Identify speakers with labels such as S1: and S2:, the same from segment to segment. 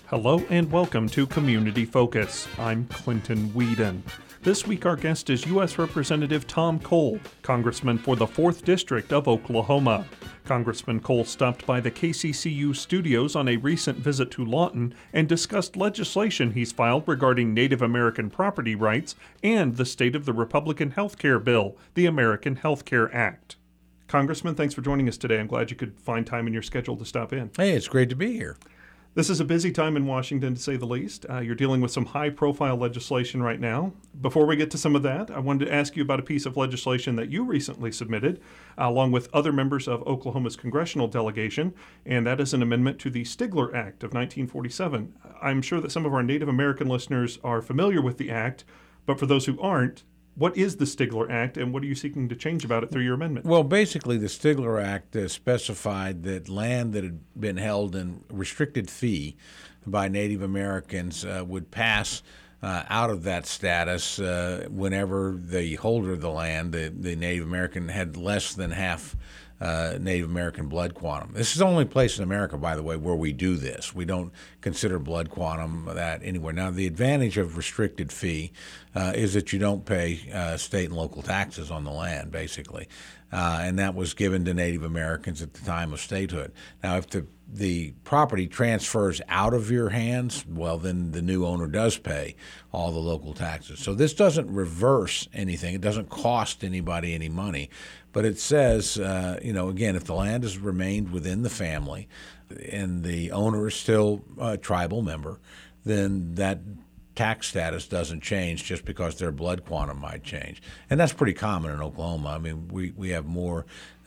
S1: Hello and welcome to Community Focus. I'm Clinton Whedon. This week our guest is U.S. Representative Tom Cole, Congressman for the 4th District of Oklahoma. Congressman Cole stopped by the KCCU studios on a recent visit to Lawton and discussed legislation he's filed regarding Native American property rights and the state of the Republican health care bill, the American Health Care Act. Congressman, thanks for joining us today. I'm glad you could find time in your schedule to stop in.
S2: Hey, it's great to be here.
S1: This is a busy time in Washington, to say the least. You're dealing with some high-profile legislation right now. Before we get to some of that, I wanted to ask you about a piece of legislation that you recently submitted, along with other members of Oklahoma's congressional delegation, and that is an amendment to the Stigler Act of 1947. I'm sure that some of our Native American listeners are familiar with the act, but for those who aren't, what is the Stigler Act, and what are you seeking to change about it through your amendment?
S2: Well, basically, the Stigler Act specified that land that had been held in restricted fee by Native Americans would pass out of that status whenever the holder of the land, the Native American, had less than half Native American blood quantum. This is the only place in America, by the way, where we do this. We don't consider blood quantum that anywhere. Now, the advantage of restricted fee is that you don't pay state and local taxes on the land, basically. And that was given to Native Americans at the time of statehood. Now, if the property transfers out of your hands, well, then the new owner does pay all the local taxes. So this doesn't reverse anything. It doesn't cost anybody any money. But it says, again, if the land has remained within the family and the owner is still a tribal member, then that tax status doesn't change just because their blood quantum might change. And that's pretty common in Oklahoma. I mean, we have more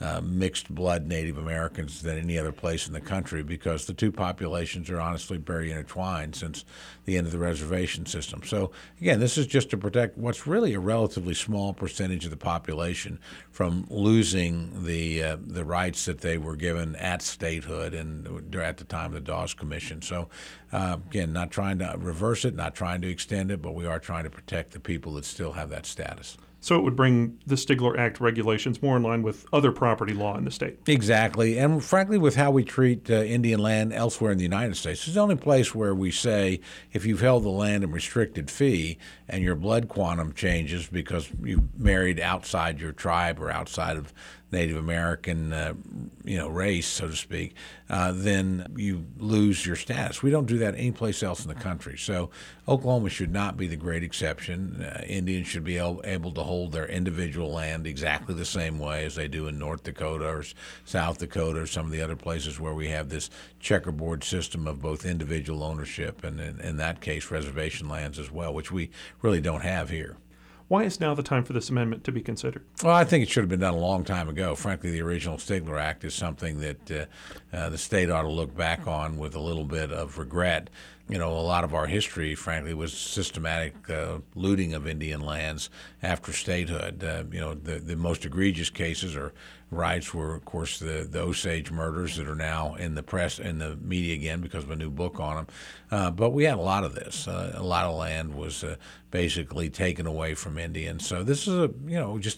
S2: mixed blood Native Americans than any other place in the country because the two populations are honestly very intertwined since the end of the reservation system. So, again, this is just to protect what's really a relatively small percentage of the population from losing the rights that they were given at statehood and at the time of the Dawes Commission. So, again, not trying to reverse it, not trying to extend it, but we are trying to protect the people that still have that status.
S1: So it would bring the Stigler Act regulations more in line with other property law in the state.
S2: Exactly. And frankly, with how we treat Indian land elsewhere in the United States, it's the only place where we say if you've held the land in restricted fee and your blood quantum changes because you married outside your tribe or outside of Native American, race, so to speak, then you lose your status. We don't do that anyplace else in the country. So Oklahoma should not be the great exception. Indians should be able to hold their individual land exactly the same way as they do in North Dakota or South Dakota or some of the other places where we have this checkerboard system of both individual ownership and, in that case, reservation lands as well, which we really don't have here.
S1: Why is now the time for this amendment to be considered?
S2: Well, I think it should have been done a long time ago. Frankly, the original Stigler Act is something that the state ought to look back on with a little bit of regret. A lot of our history, frankly, was systematic looting of Indian lands after statehood. The most egregious cases or rights were, of course, the Osage murders that are now in the press, in the media again because of a new book on them. But we had a lot of this. A lot of land was basically taken away from Indians. So this is just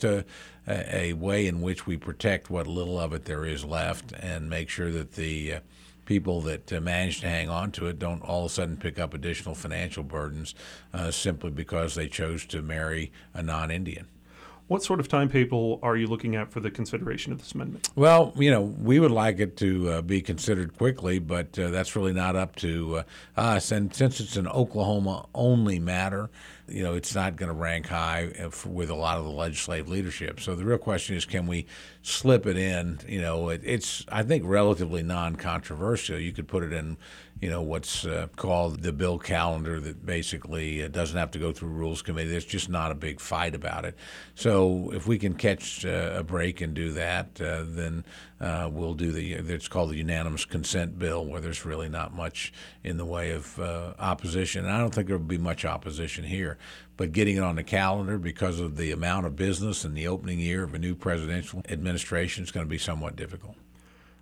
S2: a way in which we protect what little of it there is left and make sure that the people that manage to hang on to it don't all of a sudden pick up additional financial burdens simply because they chose to marry a non-Indian.
S1: What sort of timetable are you looking at for the consideration of this amendment?
S2: Well, we would like it to be considered quickly, but that's really not up to us. And since it's an Oklahoma-only matter, it's not going to rank high with a lot of the legislative leadership. So the real question is, can we slip it in? It's, I think, relatively non-controversial. You could put it in, what's called the bill calendar that basically doesn't have to go through Rules Committee. There's just not a big fight about it. So if we can catch a break and do that, then we'll do it's called the unanimous consent bill, where there's really not much in the way of opposition. And I don't think there will be much opposition here. But getting it on the calendar because of the amount of business and the opening year of a new presidential administration is going to be somewhat difficult.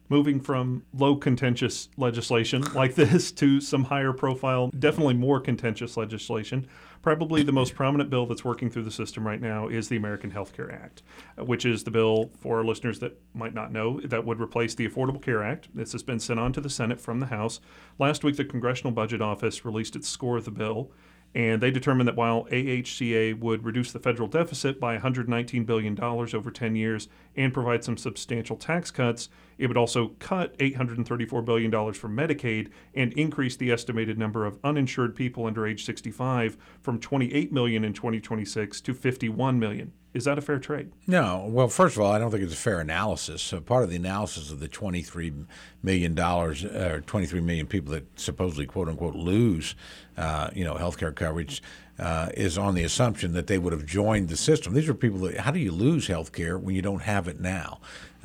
S1: Moving from low contentious legislation like this to some higher profile, definitely more contentious legislation. Probably the most prominent bill that's working through the system right now is the American Health Care Act, which is the bill, for our listeners that might not know, that would replace the Affordable Care Act. This has been sent on to the Senate from the House. Last week, the Congressional Budget Office released its score of the bill, and they determined that while AHCA would reduce the federal deficit by $119 billion over 10 years and provide some substantial tax cuts, it would also cut $834 billion from Medicaid and increase the estimated number of uninsured people under age 65 from 28 million in 2026 to 51 million. Is that a fair trade?
S2: No. Well, first of all, I don't think it's a fair analysis. So part of the analysis of the $23 million or 23 million people that supposedly, quote unquote, lose, health care coverage is on the assumption that they would have joined the system. These are people that, how do you lose health care when you don't have it now?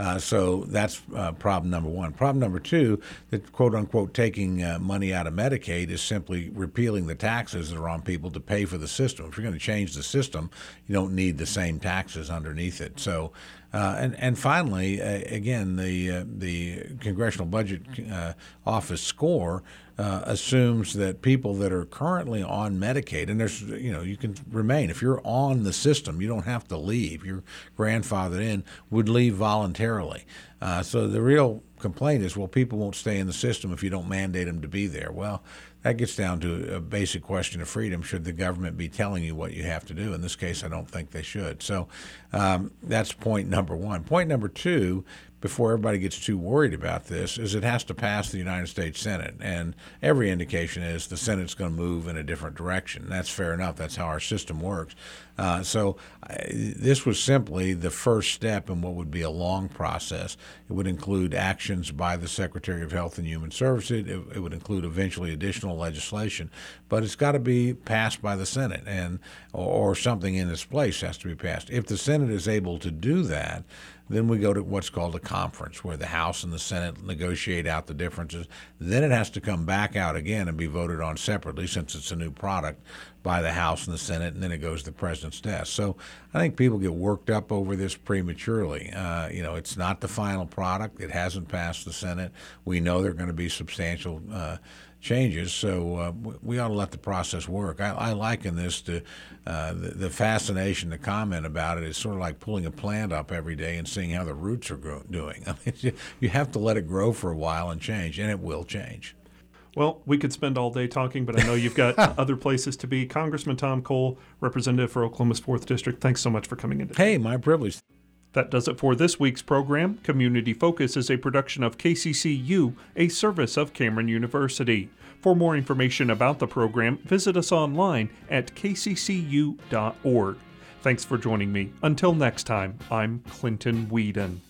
S2: So that's problem number one. Problem number two, that quote unquote taking money out of Medicaid is simply repealing the taxes that are on people to pay for the system. If you're going to change the system, you don't need the same taxes underneath it. So, and finally, again, the Congressional Budget Office score assumes that people that are currently on Medicaid, and there's, you can remain. If you're on the system, you don't have to leave. You're grandfathered in, would leave voluntarily. So the real complaint is, well, people won't stay in the system if you don't mandate them to be there. Well, that gets down to a basic question of freedom. Should the government be telling you what you have to do? In this case, I don't think they should. So that's point number one. Point number two, before everybody gets too worried about this, is it has to pass the United States Senate. And every indication is the Senate's going to move in a different direction. That's fair enough. That's how our system works. So this was simply the first step in what would be a long process. It would include actions by the Secretary of Health and Human Services. It would include eventually additional legislation. But it's got to be passed by the Senate, and or something in its place has to be passed. If the Senate is able to do that, then we go to what's called a conference, where the House and the Senate negotiate out the differences. Then it has to come back out again and be voted on separately, since it's a new product, by the House and the Senate, and then it goes to the president's desk. So I think people get worked up over this prematurely. It's not the final product. It hasn't passed the Senate. We know there are going to be substantial changes, so we ought to let the process work. I liken this to the fascination, the comment about it is sort of like pulling a plant up every day and seeing how the roots are doing. I mean, you have to let it grow for a while and change, and it will change.
S1: Well, we could spend all day talking, but I know you've got other places to be. Congressman Tom Cole, representative for Oklahoma's 4th District, thanks so much for coming in today.
S2: Hey, my privilege.
S1: That does it for this week's program. Community Focus is a production of KCCU, a service of Cameron University. For more information about the program, visit us online at kccu.org. Thanks for joining me. Until next time, I'm Clinton Whedon.